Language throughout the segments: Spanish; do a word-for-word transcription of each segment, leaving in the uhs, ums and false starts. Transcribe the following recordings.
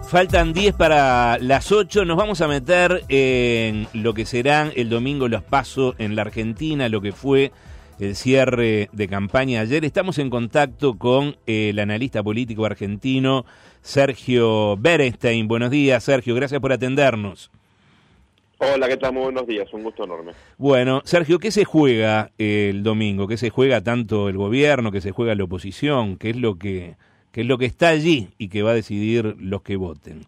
Faltan diez para las ocho, nos vamos a meter en lo que serán el domingo los PASO en la Argentina, lo que fue el cierre de campaña ayer. Estamos en contacto con el analista político argentino Sergio Berenstein. Buenos días, Sergio, gracias por atendernos. Hola, ¿qué tal? Muy buenos días, un gusto enorme. Bueno, Sergio, ¿qué se juega el domingo? ¿Qué se juega tanto el gobierno, qué se juega la oposición? ¿Qué es lo que... que es lo que está allí y que va a decidir los que voten?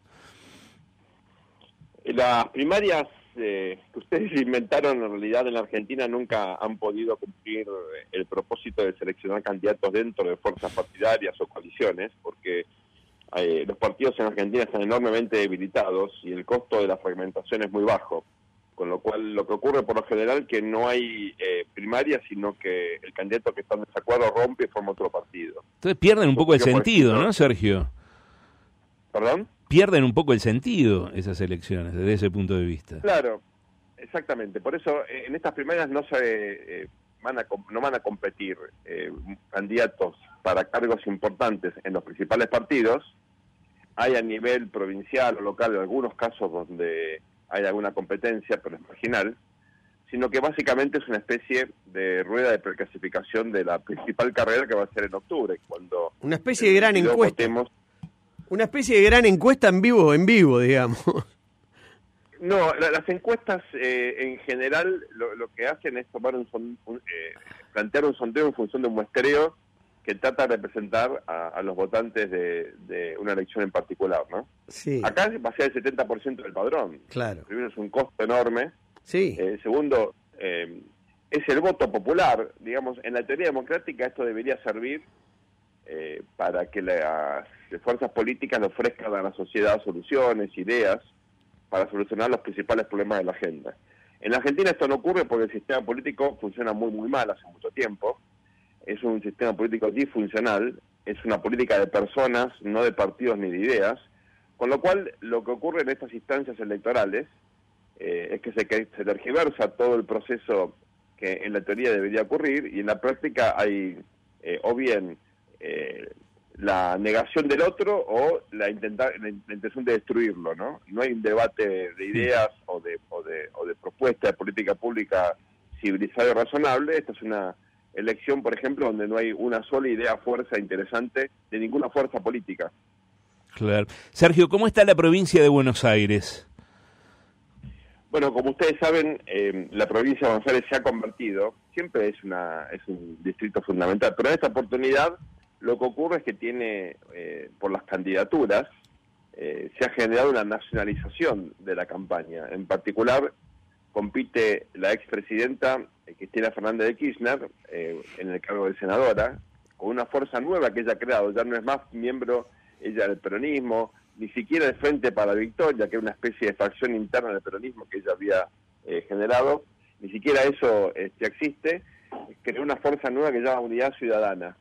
Las primarias eh, que ustedes inventaron en realidad en la Argentina nunca han podido cumplir el propósito de seleccionar candidatos dentro de fuerzas partidarias o coaliciones, porque eh, los partidos en Argentina están enormemente debilitados y el costo de la fragmentación es muy bajo, con lo cual lo que ocurre por lo general que no hay eh, primarias, sino que el candidato que está en desacuerdo rompe y forma otro partido. Entonces pierden un poco el sentido, ejemplo, ¿no, Sergio? ¿Perdón? Pierden un poco el sentido esas elecciones desde ese punto de vista. Claro, exactamente. Por eso eh, en estas primarias no se eh, van a no van a competir eh, candidatos para cargos importantes en los principales partidos. Hay a nivel provincial o local algunos casos donde hay alguna competencia, pero es marginal, sino que básicamente es una especie de rueda de preclasificación de la principal carrera que va a ser en octubre, cuando... Una especie de gran encuesta. Votemos. Una especie de gran encuesta en vivo, en vivo, digamos. No, la, las encuestas eh, en general lo, lo que hacen es tomar un, son, un eh, plantear un sondeo en función de un muestreo que trata de representar a, a los votantes de, de una elección en particular, ¿no? Sí. Acá va a ser el setenta por ciento del padrón. Claro. Primero es un costo enorme. Sí. Eh, segundo, eh, es el voto popular. Digamos, en la teoría democrática esto debería servir eh, para que las, las fuerzas políticas le ofrezcan a la sociedad soluciones, ideas, para solucionar los principales problemas de la agenda. En la Argentina esto no ocurre porque el sistema político funciona muy, muy mal hace mucho tiempo. Es un sistema político disfuncional, es una política de personas, no de partidos ni de ideas, con lo cual lo que ocurre en estas instancias electorales eh, es que se, que se tergiversa todo el proceso que en la teoría debería ocurrir y en la práctica hay eh, o bien eh, la negación del otro o la, intentar, la intención de destruirlo, ¿no? No hay un debate de ideas o de, o de, o de propuesta de política pública civilizada y razonable. Esta es una elección, por ejemplo, donde no hay una sola idea, fuerza interesante de ninguna fuerza política. Claro. Sergio, ¿cómo está la provincia de Buenos Aires? Bueno, como ustedes saben, eh, la provincia de Buenos Aires se ha convertido, siempre es una es un distrito fundamental, pero en esta oportunidad lo que ocurre es que tiene, eh, por las candidaturas, eh, se ha generado una nacionalización de la campaña. En particular, compite la expresidenta eh, Cristina Fernández de Kirchner eh, en el cargo de senadora, con una fuerza nueva que ella ha creado. Ya no es más miembro ella del peronismo, ni siquiera del Frente para la Victoria, que es una especie de facción interna del peronismo que ella había eh, generado. Ni siquiera eso este, existe. Creó una fuerza nueva que se llama Unidad Ciudadana,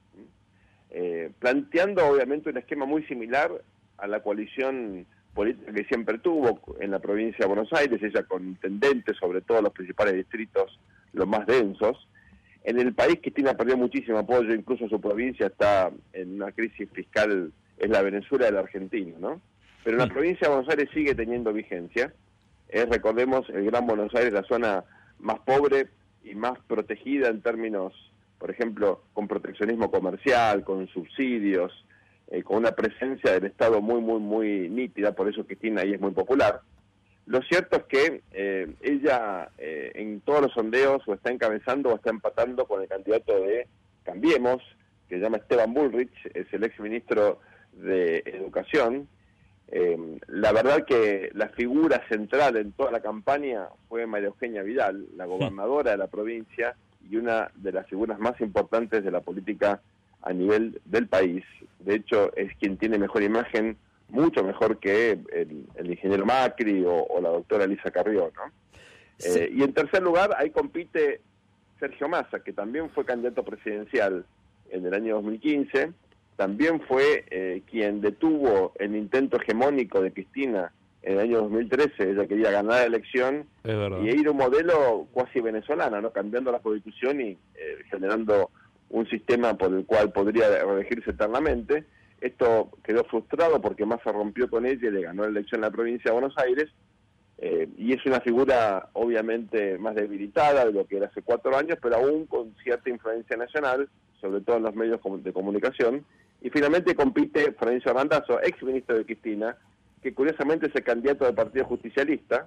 eh, planteando obviamente un esquema muy similar a la coalición política que siempre tuvo en la provincia de Buenos Aires, ella con intendentes, sobre todo los principales distritos, los más densos. En el país, Cristina perdió muchísimo apoyo, incluso su provincia está en una crisis fiscal, es la Venezuela de la Argentina, ¿no? Pero en la provincia de Buenos Aires sigue teniendo vigencia. Es, recordemos, el Gran Buenos Aires, la zona más pobre y más protegida en términos, por ejemplo, con proteccionismo comercial, con subsidios, Eh, con una presencia del Estado muy, muy, muy nítida, por eso Cristina ahí es muy popular. Lo cierto es que eh, ella eh, en todos los sondeos o está encabezando o está empatando con el candidato de Cambiemos, que se llama Esteban Bullrich, es el exministro de Educación. Eh, la verdad que la figura central en toda la campaña fue María Eugenia Vidal, la gobernadora de la provincia y una de las figuras más importantes de la política a nivel del país. De hecho, es quien tiene mejor imagen, mucho mejor que el, el ingeniero Macri o, o la doctora Elisa Carrió, ¿no? Sí. Eh, y en tercer lugar, ahí compite Sergio Massa, que también fue candidato presidencial en el año dos mil quince, también fue eh, quien detuvo el intento hegemónico de Cristina en el año dos mil trece, ella quería ganar la elección y ir a un modelo cuasi venezolano, ¿no? Cambiando la constitución y eh, generando un sistema por el cual podría reelegirse eternamente. Esto quedó frustrado porque Massa rompió con ella y le ganó la elección en la provincia de Buenos Aires, eh, y es una figura obviamente más debilitada de lo que era hace cuatro años, pero aún con cierta influencia nacional, sobre todo en los medios de comunicación. Y finalmente compite Florencio Randazzo, ex ministro de Cristina, que curiosamente es el candidato del Partido Justicialista,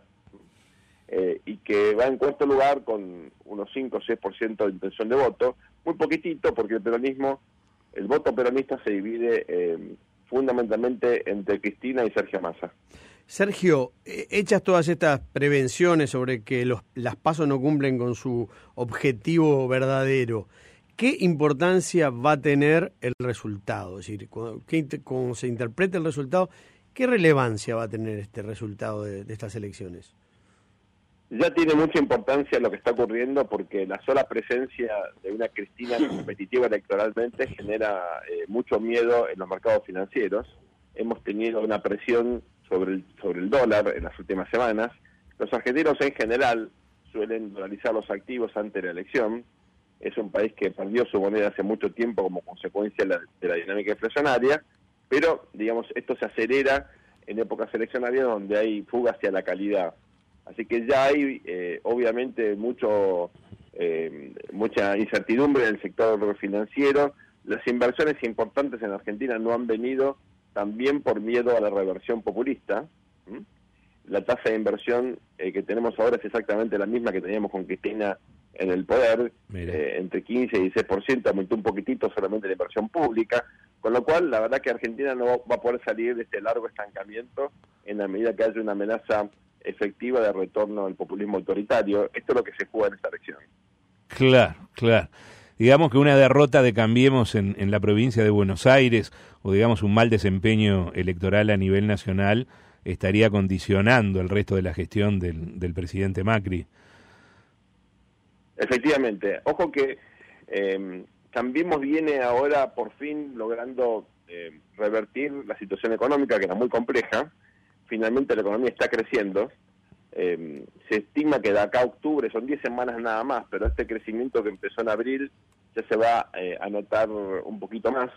eh, y que va en cuarto lugar con unos cinco o seis por ciento de intención de voto, muy poquitito porque el peronismo, el voto peronista se divide eh, fundamentalmente entre Cristina y Sergio Massa. Sergio, hechas todas estas prevenciones sobre que los, las PASO no cumplen con su objetivo verdadero, ¿qué importancia va a tener el resultado? Es decir, cuando, cuando se interprete el resultado, ¿qué relevancia va a tener este resultado de, de estas elecciones? Ya tiene mucha importancia lo que está ocurriendo porque la sola presencia de una Cristina competitiva electoralmente genera eh, mucho miedo en los mercados financieros. Hemos tenido una presión sobre el, sobre el dólar en las últimas semanas. Los argentinos en general suelen dolarizar los activos ante la elección. Es un país que perdió su moneda hace mucho tiempo como consecuencia de la, de la dinámica inflacionaria, pero digamos esto se acelera en épocas eleccionarias donde hay fuga hacia la calidad. Así que ya hay, eh, obviamente, mucho eh, mucha incertidumbre en el sector financiero. Las inversiones importantes en Argentina no han venido también por miedo a la reversión populista. ¿Mm? La tasa de inversión eh, que tenemos ahora es exactamente la misma que teníamos con Cristina en el poder, eh, entre quince y dieciséis por ciento, aumentó un poquitito solamente la inversión pública, con lo cual la verdad que Argentina no va a poder salir de este largo estancamiento en la medida que haya una amenaza efectiva de retorno al populismo autoritario. Esto es lo que se juega en esta elección. Claro, claro. Digamos que una derrota de Cambiemos en, en la provincia de Buenos Aires, o digamos un mal desempeño electoral a nivel nacional, estaría condicionando el resto de la gestión del, del presidente Macri. Efectivamente. Ojo que eh, Cambiemos viene ahora por fin logrando eh, revertir la situación económica, que era muy compleja. Finalmente la economía está creciendo. Eh, se estima que de acá a octubre, son diez semanas nada más, pero este crecimiento que empezó en abril ya se va eh, a notar un poquito más.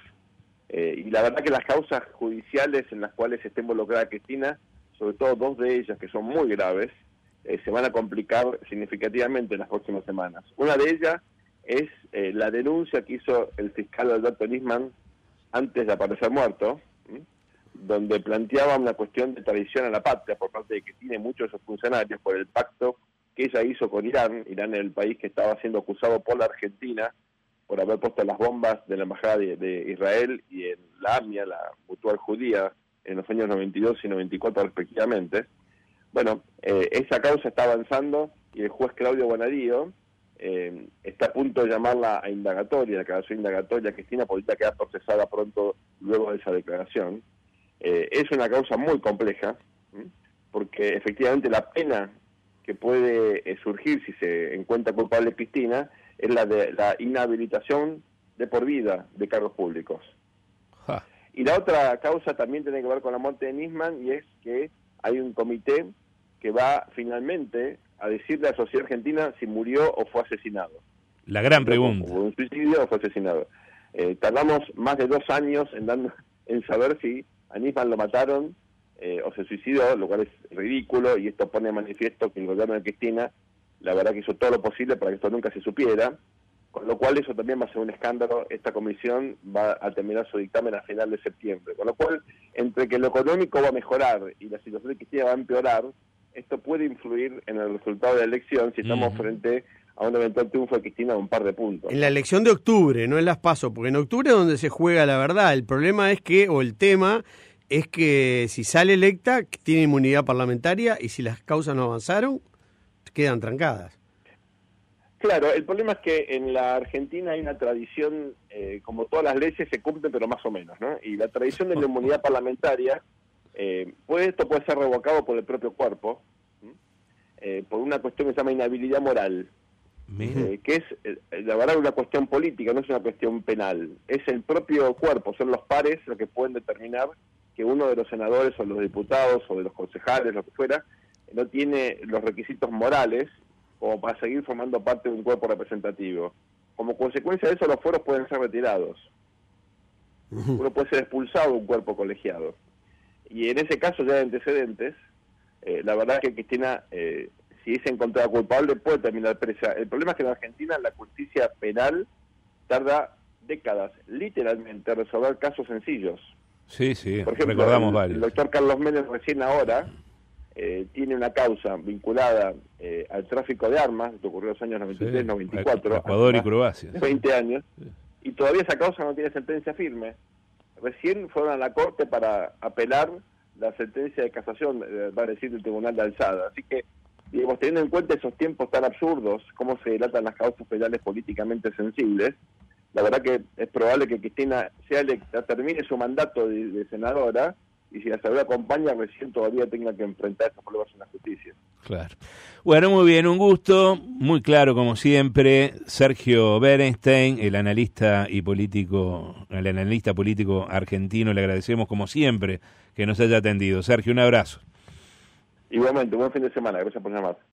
Eh, y la verdad que las causas judiciales en las cuales está involucrada Cristina, sobre todo dos de ellas que son muy graves, eh, se van a complicar significativamente en las próximas semanas. Una de ellas es eh, la denuncia que hizo el fiscal Alberto Nisman antes de aparecer muerto, ¿sí?, donde planteaba una cuestión de traición a la patria por parte de Cristina y muchos de sus funcionarios por el pacto que ella hizo con Irán. Irán era el país que estaba siendo acusado por la Argentina por haber puesto las bombas de la embajada de, de Israel y en la AMIA, la mutual judía, en los años noventa y dos y noventa y cuatro respectivamente. Bueno, eh, esa causa está avanzando y el juez Claudio Bonadío eh, está a punto de llamarla a indagatoria, la declaración indagatoria. Cristina podría quedar procesada pronto luego de esa declaración. Eh, es una causa muy compleja, ¿sí?, porque efectivamente la pena que puede eh, surgir si se encuentra culpable Cristina es la de la inhabilitación de por vida de cargos públicos. Ja. Y la otra causa también tiene que ver con la muerte de Nisman, y es que hay un comité que va finalmente a decirle a la sociedad argentina si murió o fue asesinado. La gran pregunta. ¿Fue un suicidio o fue asesinado? Eh, tardamos más de dos años en, dando, en saber si a Nisman lo mataron eh, o se suicidó, lo cual es ridículo, y esto pone de manifiesto que el gobierno de Cristina, la verdad que hizo todo lo posible para que esto nunca se supiera, con lo cual eso también va a ser un escándalo. Esta comisión va a terminar su dictamen a final de septiembre, con lo cual, entre que lo económico va a mejorar y la situación de Cristina va a empeorar, esto puede influir en el resultado de la elección si estamos uh-huh. frente a un eventual triunfo de Cristina de un par de puntos. En la elección de octubre, no en las PASO, porque en octubre es donde se juega la verdad. El problema es que, o el tema, es que si sale electa, tiene inmunidad parlamentaria, y si las causas no avanzaron, quedan trancadas. Claro, el problema es que en la Argentina hay una tradición, eh, como todas las leyes se cumplen, pero más o menos, ¿no? Y la tradición de la inmunidad parlamentaria, eh, puede, esto puede ser revocado por el propio cuerpo, eh, por una cuestión que se llama inhabilidad moral. Eh, que es, eh, la verdad, una cuestión política, no es una cuestión penal. Es el propio cuerpo, son los pares los que pueden determinar que uno de los senadores o los diputados o de los concejales, lo que fuera, no tiene los requisitos morales como para seguir formando parte de un cuerpo representativo. Como consecuencia de eso, los fueros pueden ser retirados. uno puede ser expulsado de un cuerpo colegiado. Y en ese caso ya de antecedentes, eh, la verdad que Cristina, eh, si es encontrada culpable, puede terminar presa. El problema es que en Argentina la justicia penal tarda décadas, literalmente, en resolver casos sencillos. Sí, sí, Por ejemplo, recordamos el, varios. el doctor Carlos Menem recién ahora eh, tiene una causa vinculada eh, al tráfico de armas, que ocurrió en los años noventa y tres, Sí, noventa y cuatro, Ecuador y Croacia. veinte años, Sí. y todavía esa causa no tiene sentencia firme. Recién fueron a la Corte para apelar la sentencia de casación, eh, va a decir el Tribunal de Alzada. Así que, digamos, teniendo en cuenta esos tiempos tan absurdos, cómo se dilatan las causas penales políticamente sensibles, la verdad que es probable que Cristina sea electa, termine su mandato de, de senadora, y si la salud acompaña, recién todavía tenga que enfrentar estos problemas en la justicia. Claro. Bueno, muy bien, un gusto, muy claro como siempre. Sergio Berenstein, el analista y político, el analista político argentino, le agradecemos como siempre que nos haya atendido. Sergio, un abrazo. Igualmente, buen fin de semana, gracias por llamar.